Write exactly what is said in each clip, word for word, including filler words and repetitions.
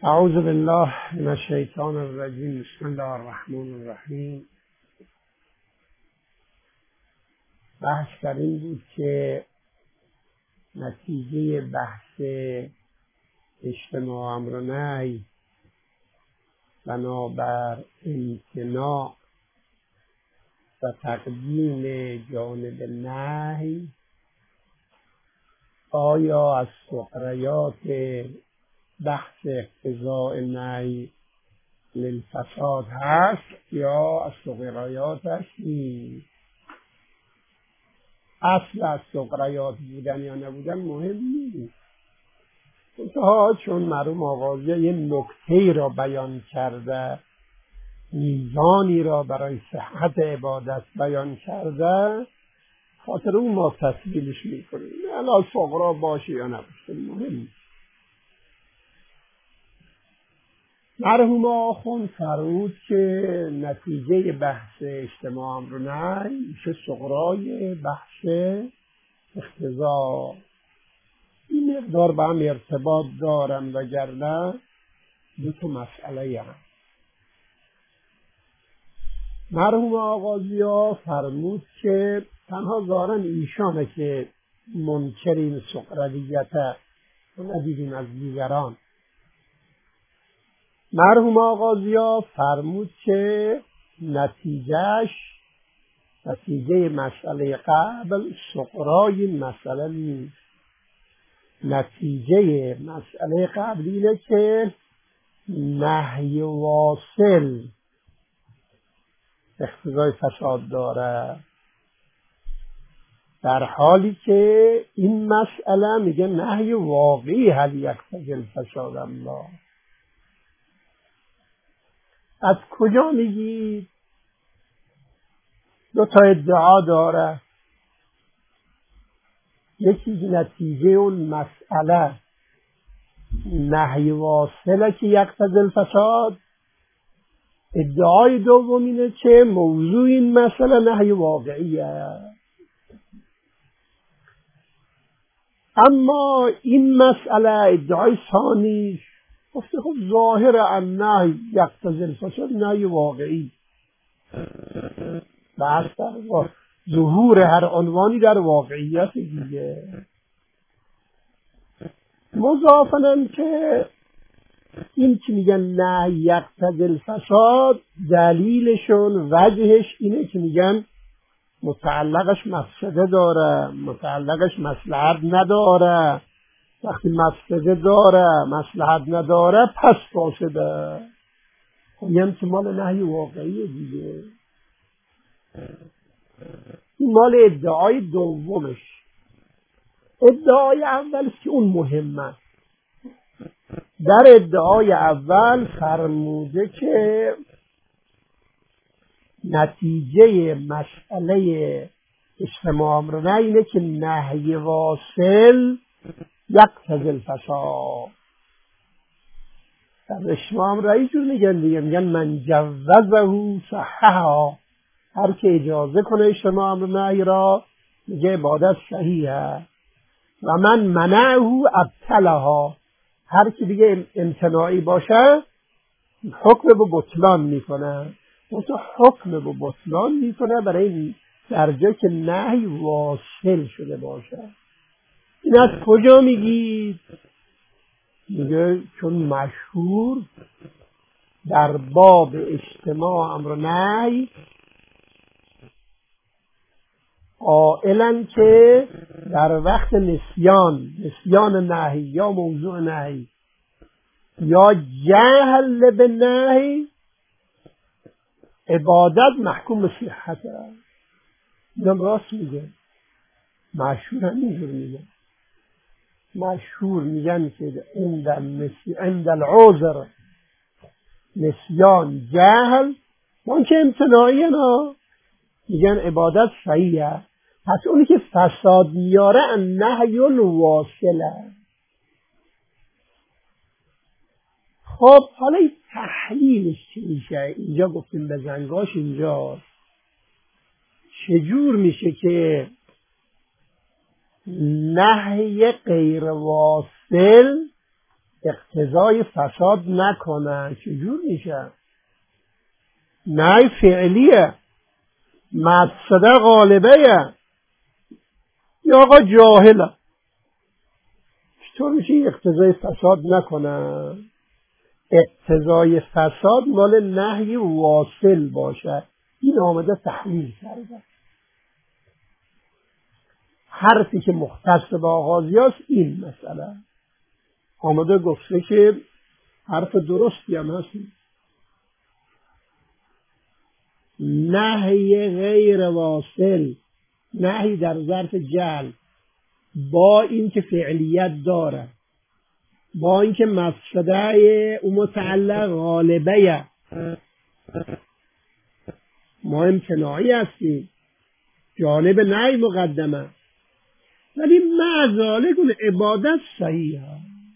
اعوذ بالله من الشیطان الرجیم. بسم الله الرحمن الرحیم. بحث در این بود که نتیجه بحث اجتماع امر و نهی بنابر امتناع و تقدیم جانب نهی آیا از سقریات بحث اقتضاء نهی للفساد هست یا از سقریاتش نیست؟ اصل از سقریات بودن یا نبودن مهم نیست، منتها چون مرحوم آغازی یه نکته را بیان کرده، میزانی را برای صحت عبادت بیان کرده، خاطر اون ما تسهیلش میکنیم. الان سقرا باشه یا نباشه مهم نیست. مرحوم آخوند فرمود که نتیجه بحث اجتماع امر و نهی میشه سقرای بحث اقتضا. این مقدار به هم ارتباط دارن وگرنه دو تا مسئله هم. مرحوم آغازی ها فرمود که تنها ظاهرا ایشانه که منکر این سقراریت رو ندیدیم از دیگران. مرحوم آغازی ها فرمود که نتیجهش نتیجه مسئله قبل سقرای مسئله نیست. نتیجه مسئله قبل اینه که نهی واصل اقتضای فساد داره، در حالی که این مسئله میگه نهی واقعی هل یقتضی الفساد الله. از کجا میگید؟ دو تا ادعا داره. یکی نتیجه اون مسئله نهی واصله که یقتضی الفساد، ادعای دوم اینه که موضوع این مسئله نهی واقعیه. اما این مسئله ادعای ثانی گفته خب ظاهر النهی یقتضی الفساد نهی واقعی. بحث در ظهور هر عنوانی در واقعیت دیگه. مضافاً که این که میگن نهی یقتضی الفساد دلیلشون وجهش اینه که میگن متعلقش مفسده داره، متعلقش مصلحت نداره. وقتی مفسده داره مصلحت نداره پس فاسده. خب این هم که مال نهی واقعیه دیگه. این مال ادعای دومش. ادعای اول که اون مهمه. در ادعای اول فرموده که نتیجه مسئله اجتماع امر و نهی اینه که نهی واصل یقتضی الفساد. در اجتماع امر و نهی جور میگن دیگه، میگن من جوزه صححها. هر که اجازه کنه اجتماع امر و نهی را میگه عبادت صحیحه. و من منعه ابطلها. هر که دیگه امتناعی باشه حکم به بطلان میکنه. تو حکم به بطلان میکنه برای این درجه که نهی واصل شده باشه. این از کجا میگید؟ میگه چون مشهور در باب اجتماع امر و نهی قائلن که در وقت نسیان نسیان نهی یا موضوع نهی یا جهل به نهی عبادت محکوم به صحته. اینم راست میگه. مشهور هم اینجور میگه. مشهور میگن که عند النسی عند العذر نسیان جهل اون که امتناعی نا میگن عبادت صحیحه. پس اونی که فساد میاره النهی الواصله. خب حالا این تحلیلش چی میشه؟ اینجا گفتیم به زنگاش اینجا چجور میشه که نهی غیر واصل اقتضای فساد نکنه چجور میشه؟ نهی فعلیه، مفسده غالبه. یا آقا جاهله، چطور میشه اقتضای فساد نکنه؟ اقتضای فساد مال نهی واصل باشه. این آمده تحلیل کرده. حرفی که مختص به آغازی است این مسئله آمده گفته که حرف درستی هم هست. نهی غیر واصل، نهی در ظرف جعل، با این که فعلیت داره، با این که مفسده او متعلق غالبه، ما امتناعی هستیم، جانب نهی مقدمه، ولی مع ذالک اون عبادت صحیحه.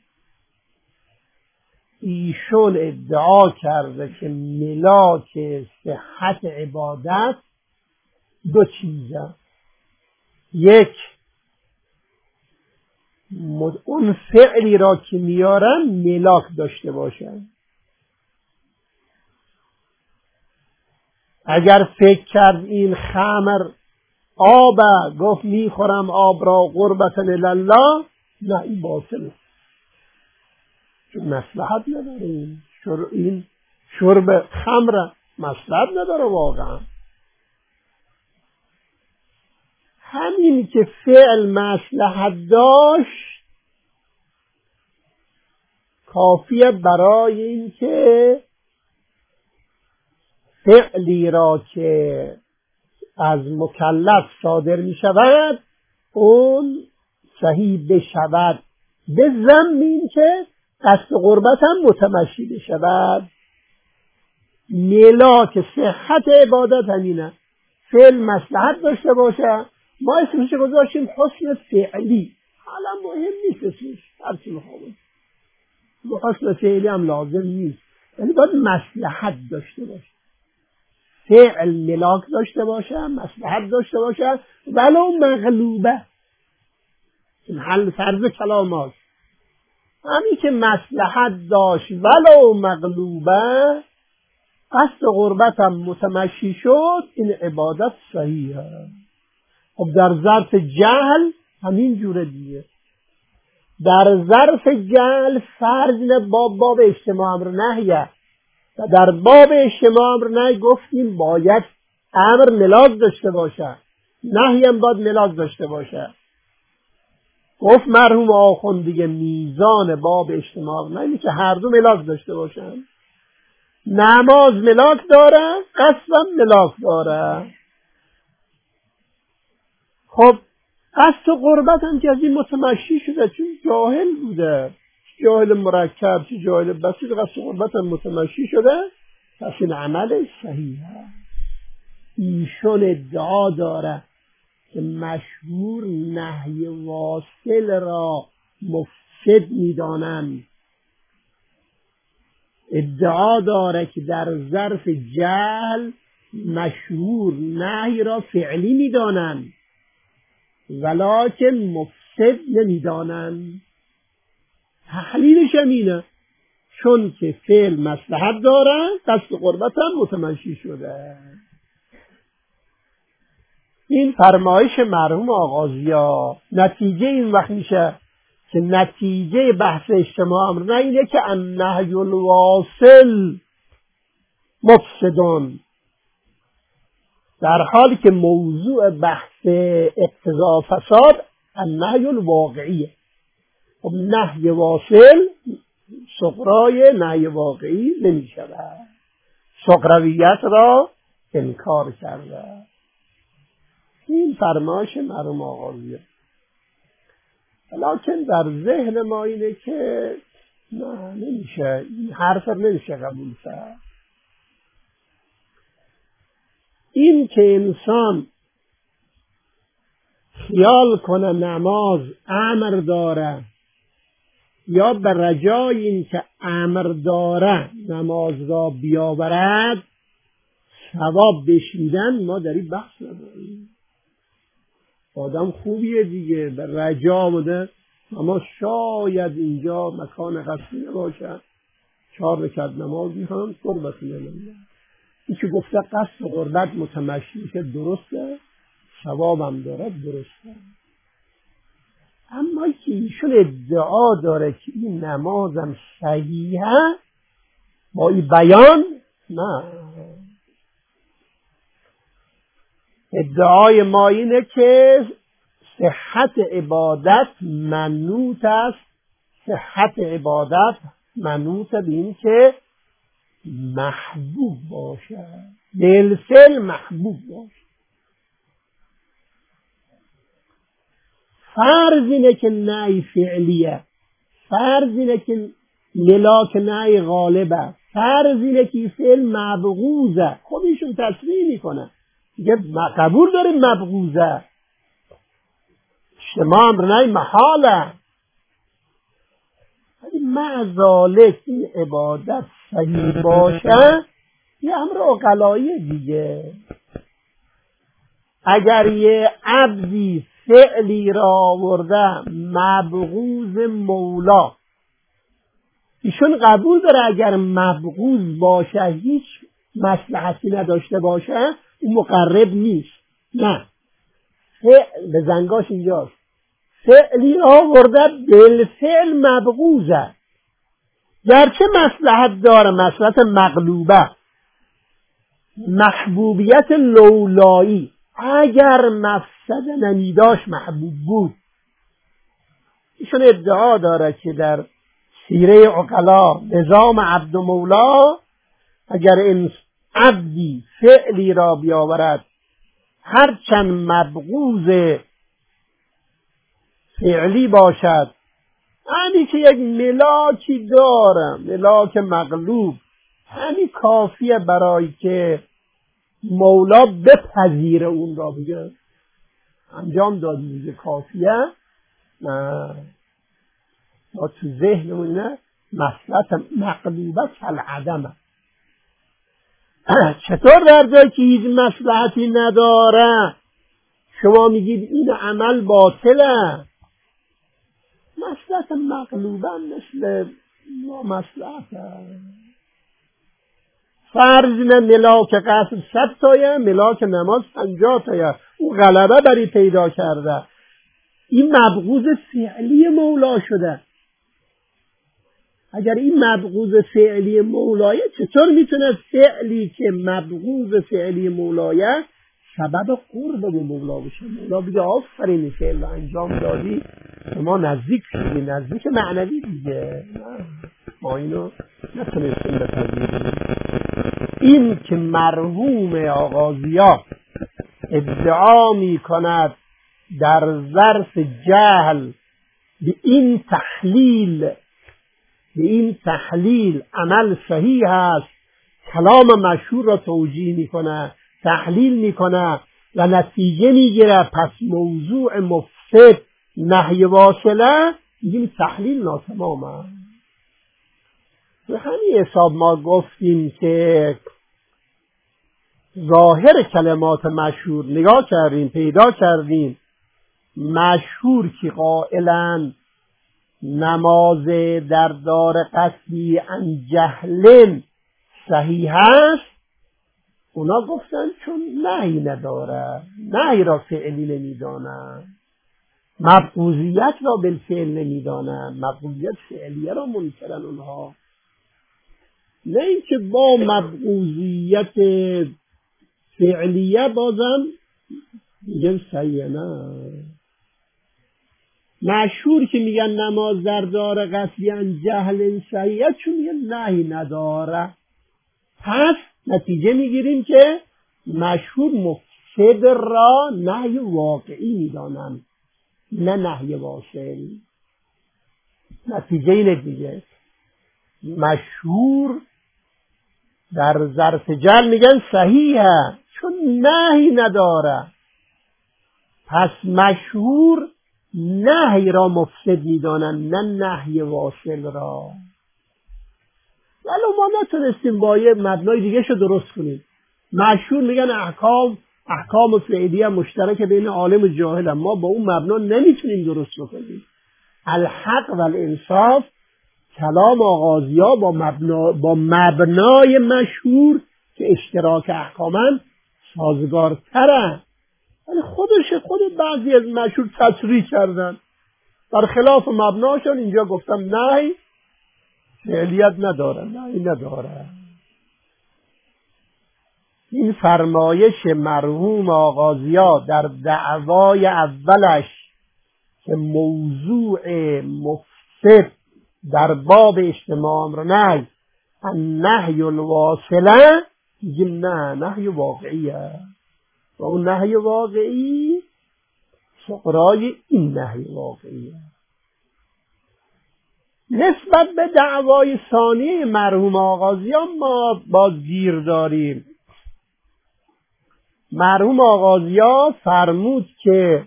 ایشون ادعا کرده که ملاک صحت عبادت دو چیزه. یک، اون فعلی را که میارن ملاک داشته باشن. اگر فکر کرد این خمر آب گفت میخورم آب را قربتا الله، نه این باطله، چون مصلحت نداره. شر... این شرب خمر مصلحت نداره واقعا. همین که فعل مصلحت داشت کافیه برای این که فعلی را که از مکلف صادر می شود اون صحیح بشود، به ضمن این که قصد قربت هم متمشی بشود. ملاک صحت عبادت همینه، فعل مصلحت داشته باشه. ما اسمش گذاشتیم حسن فعلی، حالا مهم نیست اسمش، هرچی میخوام حسن فعلی هم لازم نیست، یعنی باید مصلحت داشته باشه، فعل ملاک داشته باشه، مصلحت داشته باشه، ولو مغلوبه. این حل فرض کلام هاست. همین که مصلحت داشت ولو مغلوبه، قصد قربت هم متمشی شد، این عبادت صحیحه. خب در ظرف جهل همین جوره دیگه. در ظرف جهل فرض با باب اجتماع امر نهیه، و در باب اجتماع امر نهی گفتیم باید امر ملاک داشته باشه، نهی هم باید ملاک داشته باشه. گفت مرحوم آخوند دیگه میزان باب اجتماع امر نهی که هر دو ملاک داشته باشن. نماز ملاک داره، قصدم ملاک داره. خب قصد قربت هم که از این متمشی شده، چون جاهل بوده، جاهل مرکب چه جاهل بسیط، قصد قربت هم متمشی شده، پس این عمل صحیحه. ایشون ادعا داره که مشهور نهی واصل را مفسد میدانند، ادعا داره که در ظرف جهل مشهور نهی را فعلی میدانند ولکن مفسد نمیدانند. تحلیلش اینه، چون که فعل مصلحت داره، قصد قربت هم متمشی شده. این فرمایش مرحوم آغازیا. نتیجه این وقت میشه که نتیجه بحث اجتماع امر نه اینه که النهی الواصل مفسدون، در حالی که موضوع بحث اقتضا فساد النهی الواقعیه. خب نهی واصل سغرای نهی واقعی نمی شود، سغرویت را انکار کرده. این فرمایش مرحوم آغازیه. لیکن در ذهن ما اینه که نه نمیشه، این حرف نمیشه قبول کرد. این که انسان خیال کنه نماز امر داره، یا به رجای این که امر داره نماز را بیاورد ثواب بشیدن، ما در این بحث نداریم. آدم خوبیه دیگه، به رجا بوده اما شاید اینجا مکان قصدی نباشد، چهار رکعت نماز میخوان قربت الله. این که گفته قصد و قربت متمشی میشه درسته، ثوابم دارد درسته. اما که ایشون ادعا داره که این نمازم صحیحه با این بیان، نه. ادعای ما اینه که صحت عبادت منوط است، صحت عبادت منوط به این که محبوب باشه، بالفعل محبوب باشه. فرض اینه که نهی فعلیه، فرض اینه که ملاک نهی غالبه، فرض اینه که فعل مبغوضه. خب ایشون تصریح میکنه میگه قبول داریم مبغوضه، شما امر نهی محاله، ولی معذالک این عبادت صحیح باشه یه امر عقلایی دیگه. اگر یه عبدی فعلی را آورده مبغوض مولا، ایشون قبول داره اگر مبغوض باشه هیچ مصلحتی نداشته باشه این مقرب نیست. نه، فعل به زنگاش اینجاست، فعلی را آورده بالفعل مبغوضه، گرچه مصلحت داره، مصلحت مغلوبه، محبوبیت لولایی، اگر مفسد نمیداش محبوب بود. ایشون ادعا داره که در سیره عقلا نظام عبد و مولا اگر این عبدی فعلی را بیاورد هرچند مبغوض فعلی باشد، همین که یک ملاکی داره، ملاک مغلوب، همین کافیه برای که مولا بپذیره اون را، بگه انجام دادی دیگه کافیه. نه، ما تو ذهنمون نه مصلحت مغلوبه کالعدمه. چطور در جایی که هیچ مصلحتی نداره شما میگید این عمل باطله؟ مصلحت مغلوبه مثل ما مصلحت فرض نه ملاک قصد صد تایه، ملاک نماز پنجاه تایه، اون غلبه بری پیدا کرده، این مبغوض فعلی مولا شده. اگر این مبغوض فعلی مولایه، چطور میتونه فعلی که مبغوض فعلی مولایه سبب قرب به مولا بشه؟ مولا بگه آفرین فعل رو انجام دادی، ما نزدیک شدی، نزدیک معنوی دیگه. ما اینو نتونستیم بپذیریم. این که مرحوم آغازی‌ها ادعا می کند در ظرف جهل به این تحلیل به این تحلیل عمل صحیح است، کلام مشهور را توجیه می کنه، تحلیل می کنه و نتیجه می گیره، پس موضوع مفسد نهی واصله، این تحلیل ناتمامه. به همین حساب ما گفتیم که ظاهر کلمات مشهور نگاه کردیم، پیدا کردیم مشهور که قائلن نماز در دار قصدی ان جهل صحیح است، اونا گفتن چون نهی نداره، نهی را فعلی نمیدانن، مبغوضیت را بالفعل نمیدانن، مبغوضیت فعلیه را منکرن اونها. نه اینکه با مبغوضیت فعلیه بازم میگن صحیح. نه، مشهور که میگن نماز در دار قصدی ان جهل صحیح چون میگن نهی نداره، پس نتیجه میگیریم که مشهور مفسد را نهی واقعی میدانن، نه نهی واصل. نتیجه اینه دیگه، مشهور در ظرف جهل میگن صحیحه چون نهی نداره، پس مشهور نهی را مفسد میدانن، نه نهی واصل را. ولی ما نتونستیم با یه مبنای دیگه شو درست کنیم. مشهور میگن احکام احکام فعلیه مشترک بین عالم و جاهل، ما با اون مبنا نمیتونیم درست بکنیم. الحق و الانصاف کلام آغازیا با, مبنا با مبنای مشهور که اشتراک احکامن سازگارترن، ولی خودش خود بعضی از مشهور تصریح کردن در خلاف مبناشون. اینجا گفتم نهی فعلیت نداره، نهی نداره. این فرمایش مرحوم آغازیا در دعوای اولش که موضوع مفسد در باب اجتماع امر نهی النهی الواصله، میگیم نه نهی واقعیه و اون نهی واقعی سقرای این نهی واقعیه. نسبت به دعوای ثانی مرحوم آغازیا ما باز گیر داریم. مرحوم آغازیا فرمود که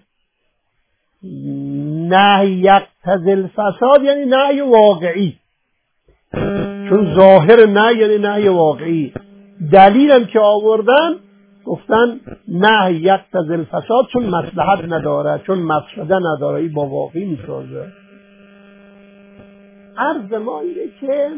نهی یقتضی الفساد یعنی نهی واقعی، چون ظاهر نه یعنی نهی واقعی. دلیلم که آوردن گفتن نهی یقتضی الفساد چون مصلحت نداره، چون مفسده نداره، این با واقعی میسازه. عرض ما اینه که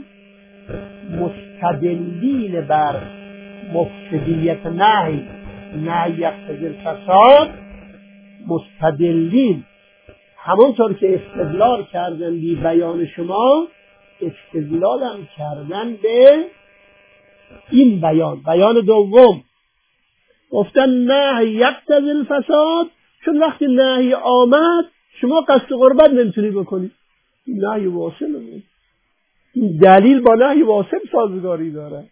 مستدلین بر مفسدیت نهی نهی یقتضی الفساد، مستدلین همونطور که استدلال کردن بی بیان شما، استدلال هم کردن به این بیان. بیان دوم گفتن نهی یقتضی الفساد چون وقتی نهی آمد شما قصد قربت نمیتونی بکنی، این نهی واصل بود. این دلیل با نهی واصل سازگاری داره.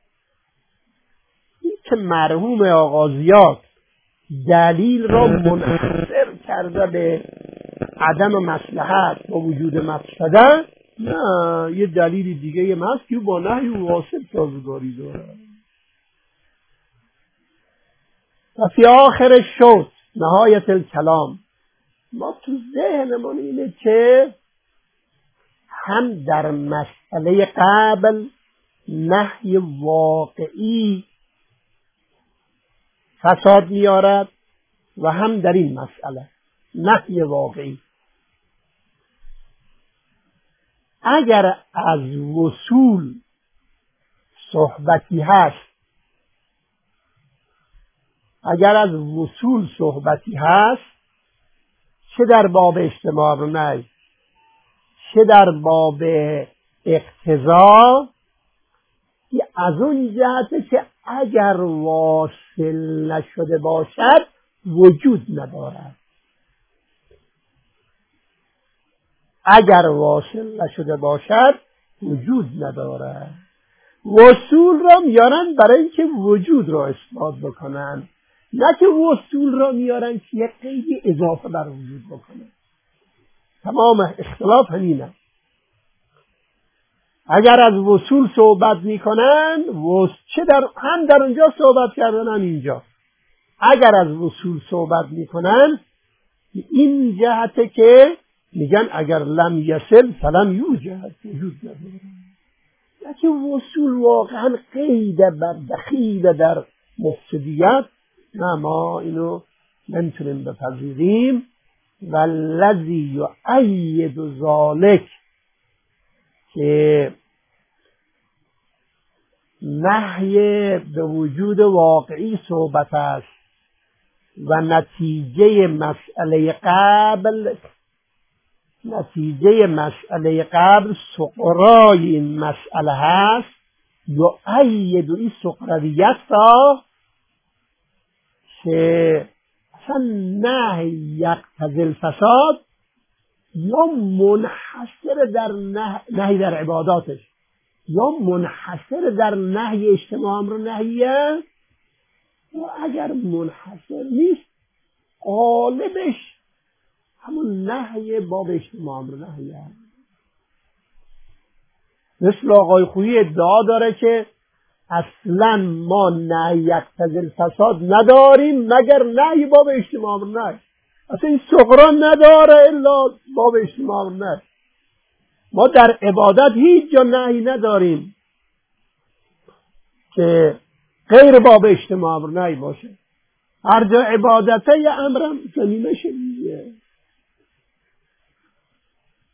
این که مرحوم آغازیات دلیل را منحصر کرده به عدم مصلحت با وجود مفسده، نه، یه دلیل دیگه هم هست که با نهی واصل سازگاری داره. و فی آخر شد نهایت الکلام، ما تو ذهنمون اینه که هم در مسئله قبل نهی واقعی فساد میارد و هم در این مسئله نهی واقعی. اگر از وصول صحبتی هست اگر از وصول صحبتی هست چه در باب اجتماع و نهی چه در باب اقتضا، از اون جهته که اگر واصل نشده باشد وجود ندارد. اگر واصل نشده باشد وجود ندارد. وصول را میارن برای اینکه وجود را اثبات بکنن، نه که وصول را میارن که یک قیدی اضافه بر وجود بکنن. تمام اختلاف همینه. اگر از وصول صحبت میکنن چه در هم در اونجا صحبت کردن هم اینجا. اگر از وصول صحبت میکنن این جهته که میگن اگر لم یصل فلم یوجد، وجود نداره. یکی وصول واقعا قید بر دخیل در مفسدیت، نه، ما اینو نمیتونیم بپذیریم. والذی یؤید ذلک که نهی به وجود واقعی صحبت است و نتیجه مسئله قبل نتیجه مسئله قبل سقرای این مسئله هست. یؤید این سقراریت را که اصلا نهی یقتضی الفساد یا منحصر در نهی در عباداتش یا منحصر در نهی اجتماع امر نهیه، و اگر منحصر نیست غالبش همون نهی باب اجتماع امر نهیه. مثل آقای خویی ادعا داره که اصلا ما نهی یقتضی الفساد نداریم مگر نهی باب اجتماع امر نهی. اصلا این سقرا نداره الا باب اجتماع امر نهی. ما در عبادت هیچ جا نهی نداریم که غیر باب اجتماع امر نهی باشه. هر جا عبادته یه امرم زمینه شدیه.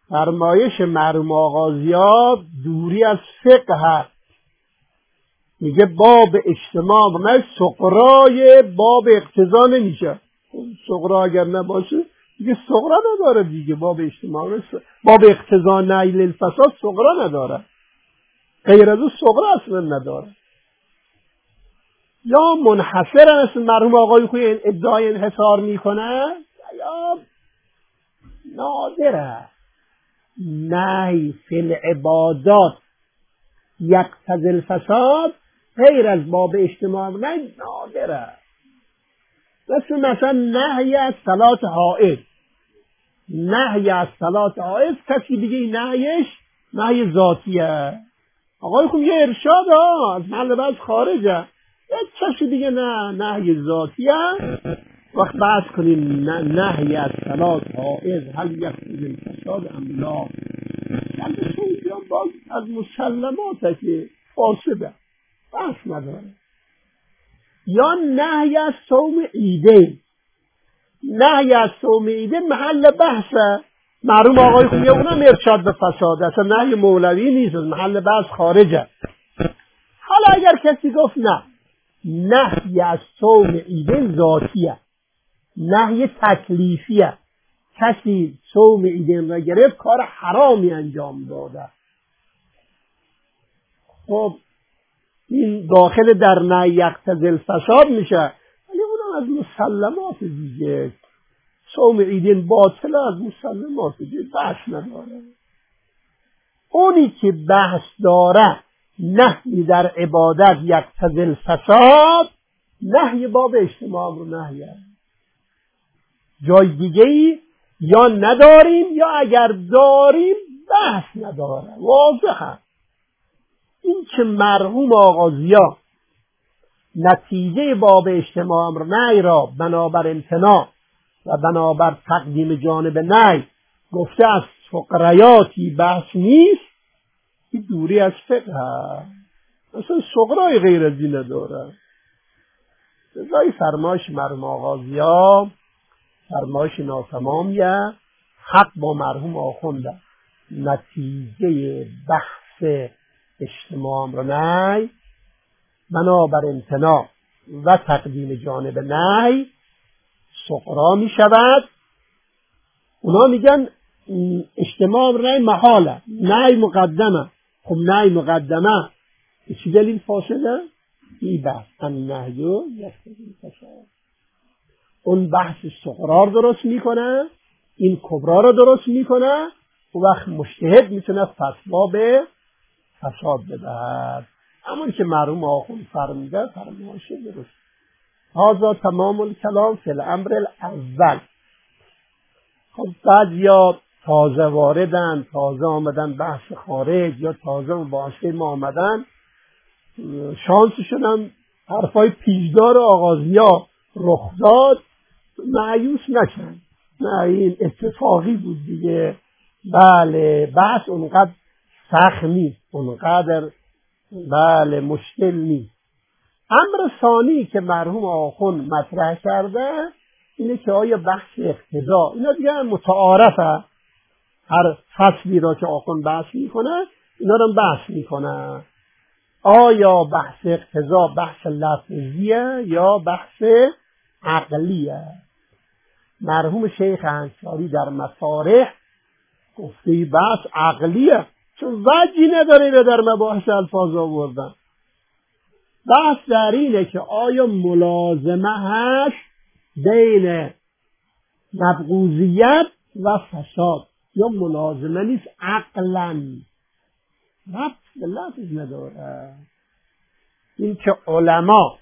فرمایش مرحوم آغازیاب دوری از فقه هست. میگه باب اجتماع نه سقرای باب اقتضا نمیشه. سقرا اگر نباشه دیگه سقرا نداره دیگه. باب اجتماع باب اقتضا نیل الفساد سقرا نداره، غیر از اون سقرا اصلا نداره. یا منحصر است مرحوم آقای خوی ادعای انحصار میکنه یا نادره. نهی فی العبادات یقتضی الفساد غیر از باب اجتماع نه نادره. مثل مثلا نهی از صلات حائض، نهی از صلات حائض کسی دیگه این نهیش نهی ذاتیه. آقای خوب یه ارشاد ها از محل بعض خارجه، یک کسی دیگه نه نهی ذاتیه. وقت بحث کنیم نهی از صلات حائض هل یقتضی الفساد ام لا، یعنی شیطان باز از مسلماته که فاسده بحث نداره. یا نهی از صوم عیدین، نهی از صوم عیدین محل بحثه. معلوم آقای خوبی اونم ارشاد به فساد، اصلا نهی مولوی نیست، محل بحث خارجه. حالا اگر کسی گفت نه نهی از صوم عیدین ذاتیه، نهی تکلیفیه، کسی صوم عیدین را گرفت کار حرامی انجام داده، خب این داخل در نهی یقتضی الفساد میشه. ولی اونم از مسلمات دیگه، صوم عیدین باطل از مسلمات دیگه بحث نداره. اونی که بحث داره نهی در عبادت یقتضی الفساد، نهی باب اجتماع رو نهیه. جای دیگه ای یا نداریم یا اگر داریم بحث نداره، واضحه. این که مرحوم آغازیا نتیجه باب اجتماع امر نهی را بنابر امتناع و بنابر تقدیم جانب نهی گفته از فقریاتی بحث نیست، این دوری از فقه اصلا سقرای غیر از این نداره. رضای فرمایش مرحوم آغازیا فرمایش ناتمامیه. حق با مرحوم آخونده نتیجه بحث اجتماع را نهی بنابر امتناع و تقدیم جانب نهی سقرا می شود. اونا میگن اجتماع را نهی محاله، نهی مقدمه. خب نهی مقدمه چی دلیل فاسده؟ این بحث النهی یقتضی الفساد. اون بحث سقرا رو درست میکنه، این کبرا رو درست میکنه، و وقت مجتهد میتونه فتوا به فساد بدهد. همون که مرحوم آخوند فرموده فرمایش درست. هذا تمام الکلام فی الامر الاول. خب بعد یا تازه واردن، تازه آمدن بحث خارج، یا تازه مباحثه ما آمدن، شانسشون هم حرفای پیشدار آغازیا رخ داد، مایوس نشن. نه این اتفاقی بود دیگه. بله بحث اونقدر سخت نیست، اونقدر بله مشکل نیست. امر ثانی که مرحوم آخوند مطرح کرده اینه که آیا بحث اقتضا، اینا دیگه متعارفه، هر فصلی را که آخوند بحث میکنه اینا رو بحث میکنه. آیا بحث اقتضا بحث لفظیه یا بحث عقلیه؟ مرحوم شیخ انصاری در مصارح گفته بحث عقلیه، چون وجهی نداره به در مباحث الفاظ آوردن. بحث در اینه که آیا ملازمه هست بین مبغوضیت و فساد یا ملازمه نیست عقلاً، ربط به لفظ نداره. این که علما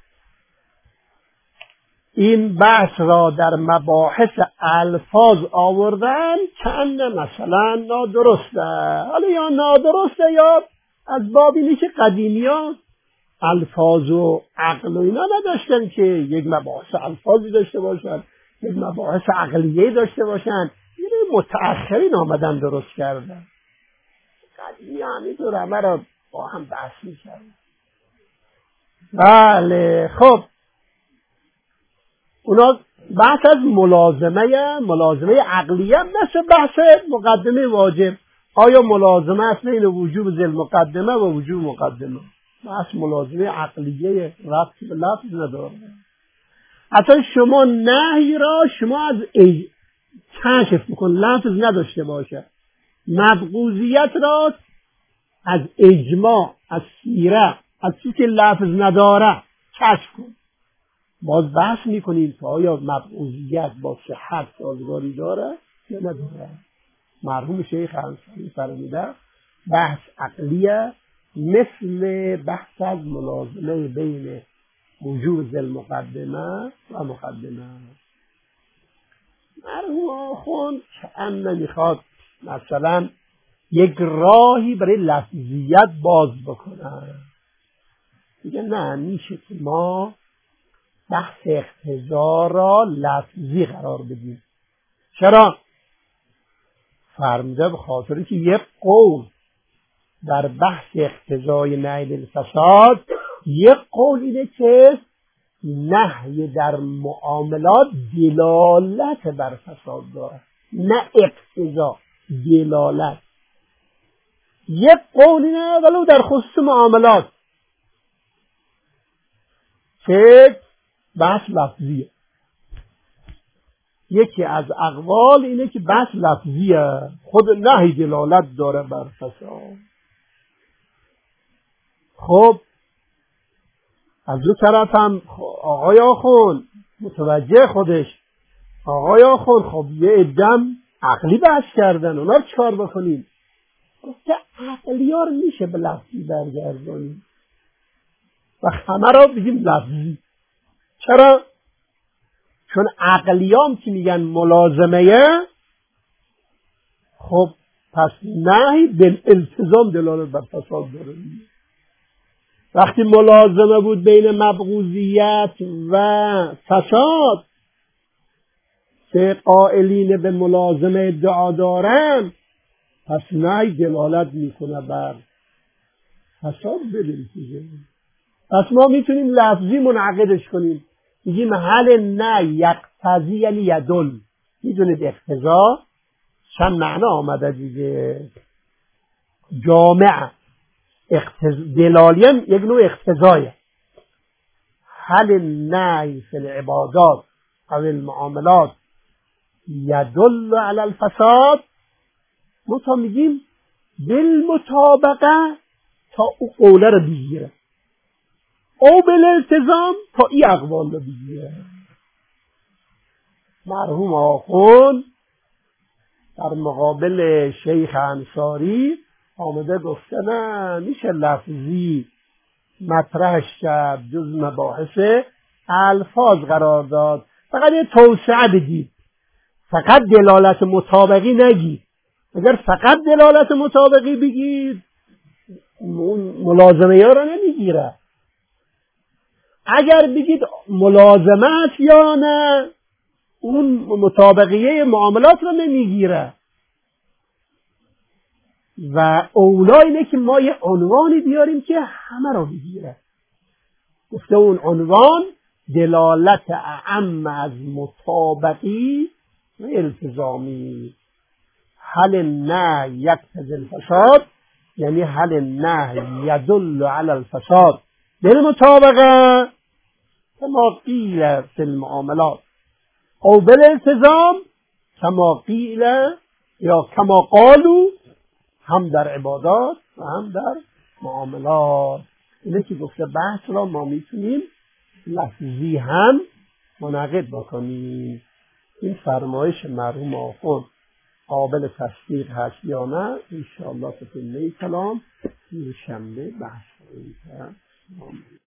این بحث را در مباحث الفاظ آوردن چند مثلا نادرسته. حالا یا نادرسته یا از باب اینه که قدیمی ها الفاظ و عقل و اینا نداشتن که یک مباحث الفاظی داشته باشن، یک مباحث عقلیه داشته باشن. این متأخرین آمدن درست کردن. قدیمی ها همینطور همه را با هم بحث می‌کردن. بله خب اونا بحث از ملازمه ملازمه عقلیه مثل بحث مقدمه واجب. آیا ملازمه است بین وجوب ذی المقدمه و وجوب مقدمه؟ بحث ملازمه عقلیه، ربط به لفظ نداره. اصلا شما نهی را شما از اج... کشف بکن، لفظ نداشته باشه. مبغوضیت را از اجماع، از سیره، از چیزی که لفظ نداره کشف کن. باز بحث میکنیم که آیا مبغوضیت با صحت سازگاری داره یا نداره. مرحوم شیخ انصاری فرموده بحث عقلیه مثل بحث از ملازمه بین وجوب ذی المقدمه و مقدمه. مرحوم آخوند چند نمیخواد مثلا یک راهی برای لفظیت باز بکنن. میگه نه، میشه که ما بحث اقتضا را لفظی قرار بدیم. چرا؟ فرموده به خاطر که یک قول در بحث اقتضای نهی بالفساد، یک قول اینه که نهی در معاملات دلالت بر فساد داره، نه اقتضا، دلالت. یک قول اینه ولو در خصوص معاملات که بحث لفظیه. یکی از اقوال اینه که بحث لفظیه، خود نهی دلالت داره بر فساد. خب از دو طرف هم آقای آخوند متوجه خودش، آقای آخوند خب یه عدم عقلی بحث کردن، اونا رو چکار بکنیم؟ که عقلی ها رو میشه به لفظی برگردانیم و همه را بگیم لفظی. چرا؟ چون عقلیام که میگن ملازمه، خب پس نهی بالالتزام دلالت بر فساد داره. وقتی ملازمه بود بین مبغوضیت و فساد، سه قائلین به ملازمه ادعا دارن، پس نهی دلالت میکنه بر فساد بالالتزام. پس ما میتونیم لفظی منعقدش کنیم، میگیم حل نه یقتضی یعنی یدل. میدونید اقتضا چند معنا آمده دیگه، جامع اقتض... دلالیه یک نوع اقتضایه. حل نه فی العبادات او المعاملات یدل علی الفساد، ما تا میگیم بالمطابقه تا او قوله رو بگیره، او بالالتزام تا ای اقوال رو بگیره. مرحوم آخوند در مقابل شیخ انصاری آمده گفته نه، میشه لفظی مطرحش کرد، جز مباحث الفاظ قرار داد. فقط یه توسعه بدید، فقط دلالت مطابقی نگید. اگر فقط دلالت مطابقی بگید ملازمه ها رو نمیگیره. اگر بگید ملازمه است یا نه، اون مطابقیه معاملات رو نمیگیره. و اولا اینه که ما یه عنوانی بیاریم که همه رو بگیره. گفته اون عنوان دلالت اعم از مطابقی و التزامی. حل نه یقتضی الفساد یعنی حل نه یدل علی الفساد بالمطابقه کما قیل فی المعاملات او بالالتزام کما قیل یا کما قالو، هم در عبادات و هم در معاملات. اینه که گفته بحث را ما میتونیم لفظی هم منعقد بکنیم. این فرمایش مرحوم آخوند قابل تصدیق هست یا نه؟ انشاءالله تو پله کلام روز شنبه بحث کنیم.